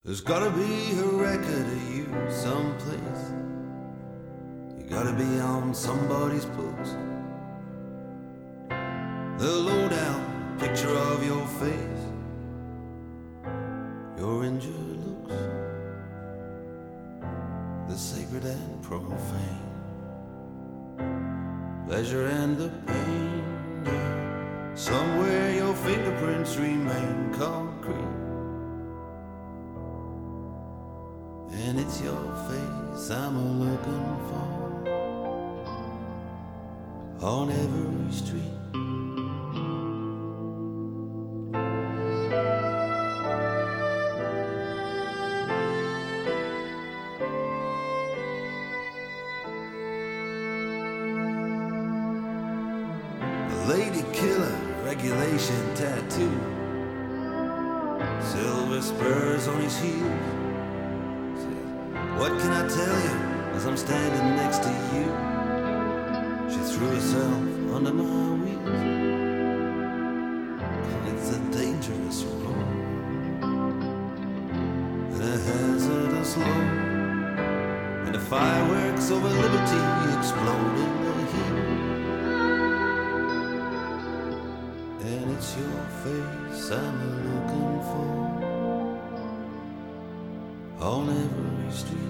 There's gotta be a record of you someplace. You gotta be on somebody's books. They'll load out a picture of your face, your injured looks, the sacred and profane, pleasure and the pain. Yeah. Somewhere your fingerprints remain concrete, and it's your face I'm looking for on every street. Lady killer, regulation tattoo, silver spurs on his heels. Says, what can I tell you as I'm standing next to you? She threw herself under my wheels. It's a dangerous road and a hazardous load, and the fireworks over liberty explode in the heat. And it's your face I'm looking for on every street.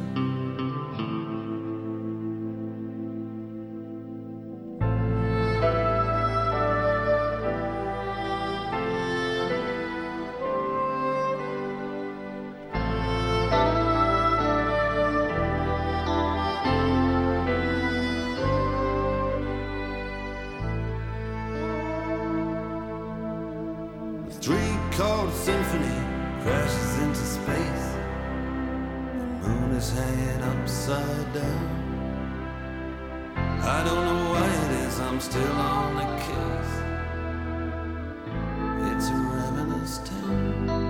Three-chord symphony crashes into space. The moon is hanging upside down. I don't know why it is I'm still on the case. It's a ravenous town.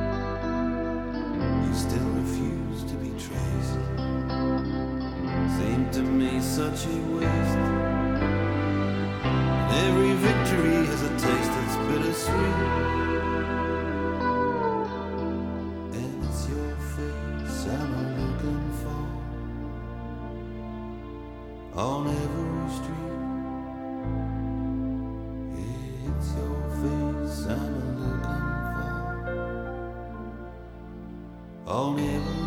You still refuse to be traced. Seemed to me such a waste. Every victory has a taste that's bittersweet. On every street, it's your face I'm looking for. On every